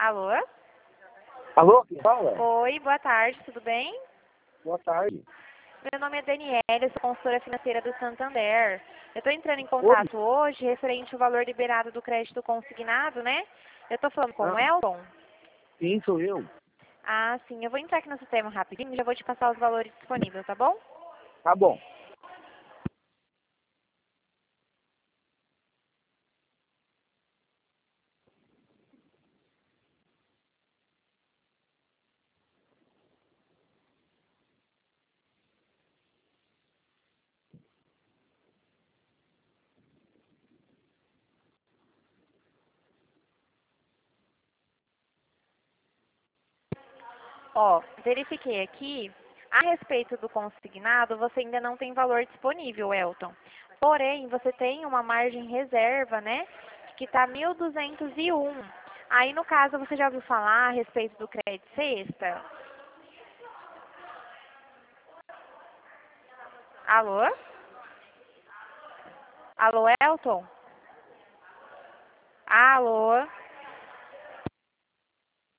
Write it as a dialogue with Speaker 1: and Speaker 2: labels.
Speaker 1: Alô?
Speaker 2: Alô, quem fala?
Speaker 1: Oi, boa tarde, tudo bem?
Speaker 2: Boa tarde.
Speaker 1: Meu nome é Daniela, eu sou consultora financeira do Santander. Eu estou entrando em
Speaker 2: Oi?
Speaker 1: contato hoje referente ao valor liberado do crédito consignado, né? Eu estou falando com o
Speaker 2: Ah,
Speaker 1: Elton.
Speaker 2: sim, sou eu.
Speaker 1: Ah, sim, eu vou entrar aqui no sistema rapidinho e já vou te passar os valores disponíveis, tá bom?
Speaker 2: Tá bom.
Speaker 1: Ó, verifiquei aqui. A respeito do consignado, você ainda não tem valor disponível, Elton. Porém, você tem uma margem reserva, né? Que está 1.201. Aí, no caso, você já ouviu falar a respeito do crédito sexta? Alô? Alô, Elton? Alô?